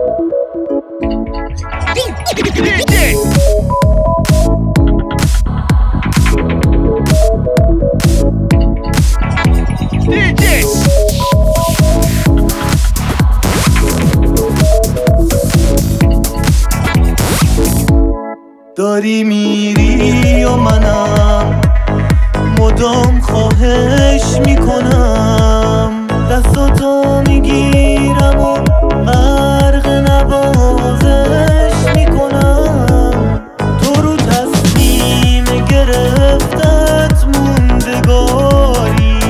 داری میری و منم مدام خواهش میکنم، دستاتو میگیرم و غرق نوازش میکنم. تو رو تصمیم گرفتت موندگاری،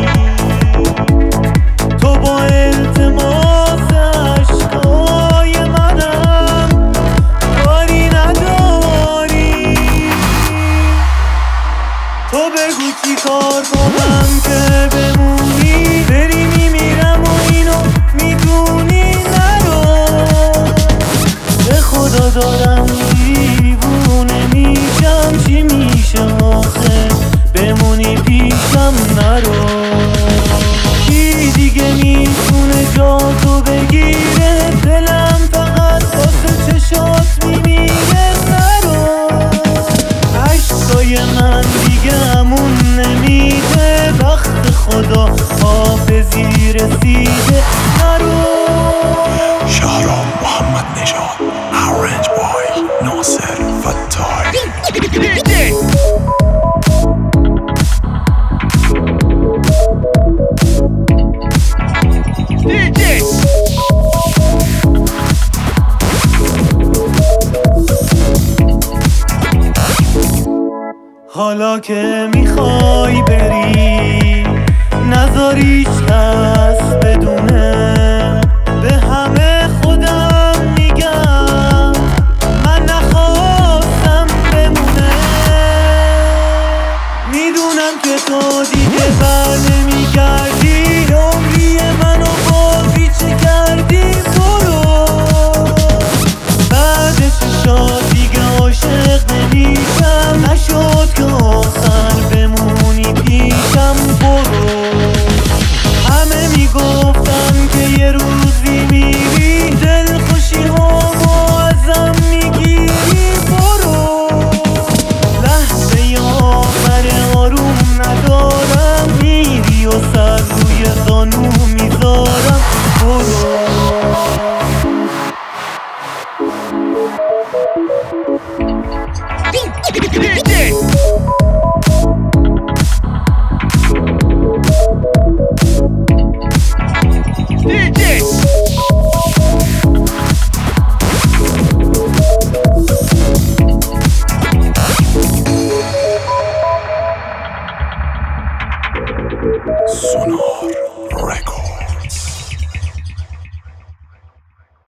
تو با التماس عشقای منم کاری نداری. تو بگو چی کار کنم که بمونی، بری میمیرم و اینو میدونی. نرو به خدا دارم دیوونه میشم، چی میشه آخه بمونی پیشم. نرو کی دیگه میتونه جا تو بگیره، دلم فقط واسه چشات میمیره. نرو عشقای من دیگه همون نمیده، وقت خدا حافظی رسیده. نرو شهرام محمد نژاد، آرنج بای ناصر فتاحی. حالا که میخوای بری نذار هیچ کس بدونه، به همه خودم میگم من نخواستم بمونه. میدونم که تو دیگه بر نمیگردی، عمری منو بازیچه کردی. برو بعدش شاد دیگه عاشق نمیشم، نشد که آخر بمونی پیشم. برو همه میگفتن که یه روزی میری، دل خوشی همو ازم میگیری. برو لحظه آخر آروم ندارم، میری و سر روی زانو میذارم. برو Sonar Record.